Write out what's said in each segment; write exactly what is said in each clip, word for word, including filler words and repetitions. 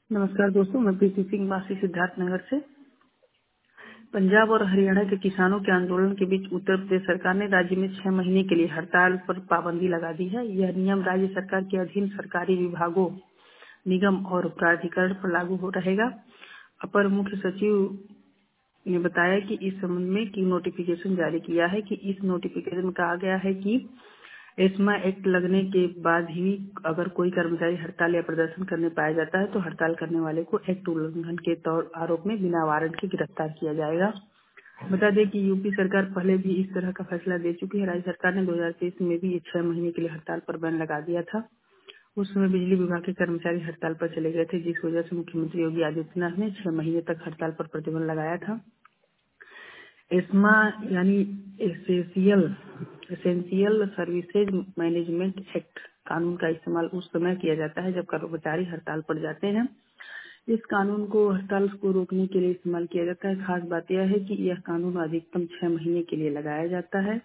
नमस्कार दोस्तों, मैं प्रीति सिंह वासी सिद्धार्थ नगर से। पंजाब और हरियाणा के किसानों के आंदोलन के बीच उत्तर प्रदेश सरकार ने राज्य में छह महीने के लिए हड़ताल पर पाबंदी लगा दी है। यह नियम राज्य सरकार के अधीन सरकारी विभागों, निगम और प्राधिकरण पर लागू हो रहेगा। अपर मुख्य सचिव ने बताया कि इस संबंध में की नोटिफिकेशन जारी किया है कि इस नोटिफिकेशन में कहा गया है कि एस्मा एक्ट लगने के बाद ही अगर कोई कर्मचारी हड़ताल या प्रदर्शन करने पाया जाता है तो हड़ताल करने वाले को एक्ट उल्लंघन के तौर आरोप में बिना वारंट के गिरफ्तार किया जाएगा। बता दें कि यूपी सरकार पहले भी इस तरह का फैसला दे चुकी है। राज्य सरकार ने दो हज़ार तेईस में भी छह महीने के लिए हड़ताल पर बैन लगा दिया था। उस समय बिजली विभाग के कर्मचारी हड़ताल पर चले गए थे, जिस वजह से मुख्यमंत्री योगी आदित्यनाथ ने छह महीने तक हड़ताल पर प्रतिबंध लगाया था। एस्मा यानी essential essential services management act कानून का इस्तेमाल उस समय किया जाता है जब कर्मचारी हड़ताल पर जाते हैं। इस कानून को हड़ताल को रोकने के लिए इस्तेमाल किया जाता है। खास बात यह है कि यह कानून अधिकतम छह महीने के लिए लगाया जाता है।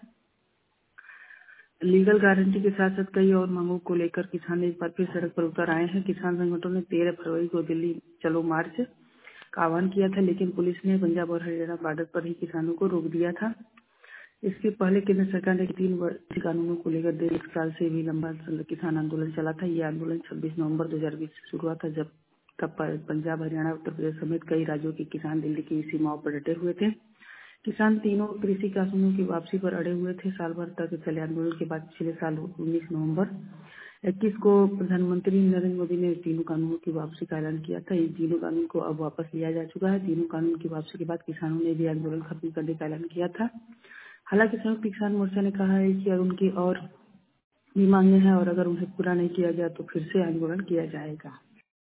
लीगल गारंटी के साथ साथ कई और मांगों को लेकर किसान एक बार फिर सड़क पर उतर आए हैं। किसान संगठनों ने तेरह फरवरी को दिल्ली चलो मार्च का आह्वान किया था, लेकिन पुलिस ने पंजाब और हरियाणा बॉर्डर पर ही किसानों को रोक दिया था। इसके पहले केंद्र सरकार ने तीन वर्ष कानूनों को लेकर डेढ़ एक साल से भी लंबा किसान आंदोलन चला था। यह आंदोलन छब्बीस नवंबर दो हज़ार बीस से शुरू हुआ था, जब तब पंजाब, हरियाणा, उत्तर प्रदेश समेत कई राज्यों के किसान दिल्ली की सीमाओं पर डटे हुए थे। किसान तीनों कृषि कानूनों की वापसी पर अड़े हुए थे। साल भर तक चले आंदोलन के बाद पिछले साल उन्नीस नवंबर इक्कीस को प्रधानमंत्री नरेंद्र मोदी ने तीनों कानूनों की वापसी का ऐलान किया था। इन तीनों कानून को अब वापस लिया जा चुका है। तीनों कानून की वापसी के बाद किसानों ने भी आंदोलन खत्म करने का ऐलान किया था। हालांकि संयुक्त किसान मोर्चा ने कहा है कि उनकी और भी मांगे हैं और अगर उन्हें पूरा नहीं किया गया तो फिर से आंदोलन किया जाएगा।